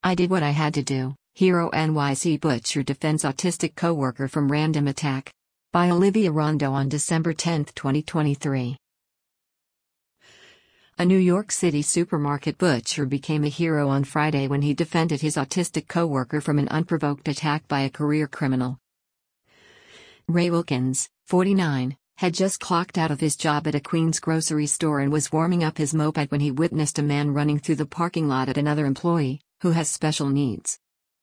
I did what I had to do. Hero NYC Butcher defends autistic coworker from random attack. By Olivia Rondo on December 10, 2023. A New York City supermarket butcher became a hero on Friday when he defended his autistic coworker from an unprovoked attack by a career criminal. Ray Wilkins, 49, had just clocked out of his job at a Queens grocery store and was warming up his moped when he witnessed a man running through the parking lot at another employee, who has special needs.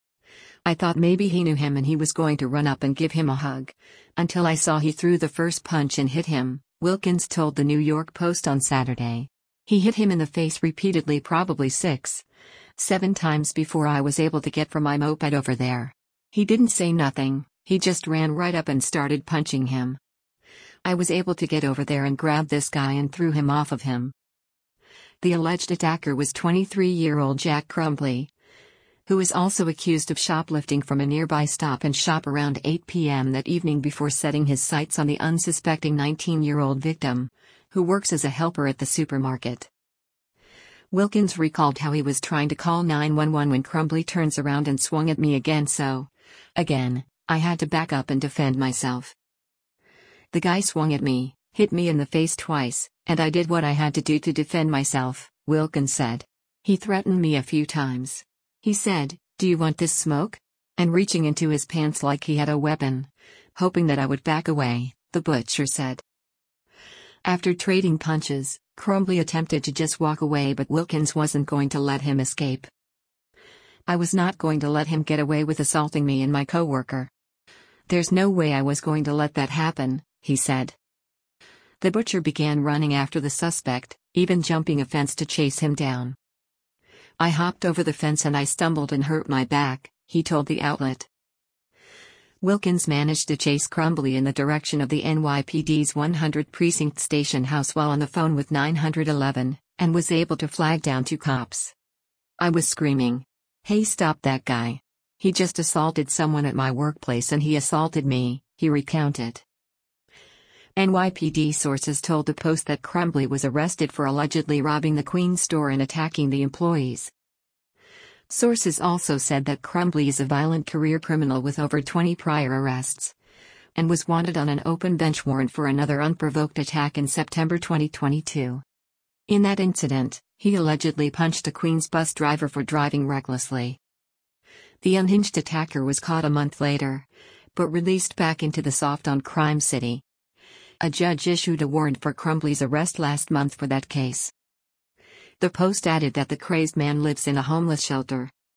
I thought maybe he knew him and he was going to run up and give him a hug. Until I saw he threw the first punch and hit him, Wilkins told the New York Post on Saturday. He hit him in the face repeatedly, probably 6, 7 times before I was able to get from my moped over there. He didn't say nothing, he just ran right up and started punching him. I was able to get over there and grab this guy and threw him off of him. The alleged attacker was 23-year-old Jack Crumbley, who is also accused of shoplifting from a nearby Stop and Shop around 8 p.m. that evening before setting his sights on the unsuspecting 19-year-old victim, who works as a helper at the supermarket. Wilkins recalled how he was trying to call 911 when Crumbley turns around and swung at me again, so, again, I had to back up and defend myself. The guy swung at me, hit me in the face twice, and I did what I had to do to defend myself, Wilkins said. He threatened me a few times. He said, "Do you want this smoke?" and reaching into his pants like he had a weapon, hoping that I would back away, the butcher said. After trading punches, Crumbley attempted to just walk away, but Wilkins wasn't going to let him escape. "I was not going to let him get away with assaulting me and my coworker. There's no way I was going to let that happen," he said. The butcher began running after the suspect, even jumping a fence to chase him down. "I hopped over the fence and I stumbled and hurt my back," he told the outlet. Wilkins managed to chase Crumbley in the direction of the NYPD's 100 Precinct Station house while on the phone with 911, and was able to flag down 2 cops. "I was screaming, 'Hey, stop that guy. He just assaulted someone at my workplace and he assaulted me,'" he recounted. NYPD sources told the Post that Crumbley was arrested for allegedly robbing the Queens store and attacking the employees. Sources also said that Crumbley is a violent career criminal with over 20 prior arrests, and was wanted on an open bench warrant for another unprovoked attack in September 2022. In that incident, he allegedly punched a Queens bus driver for driving recklessly. The unhinged attacker was caught a month later, but released back into the soft on crime city. A judge issued a warrant for Crumbley's arrest last month for that case. The Post added that the crazed man lives in a homeless shelter.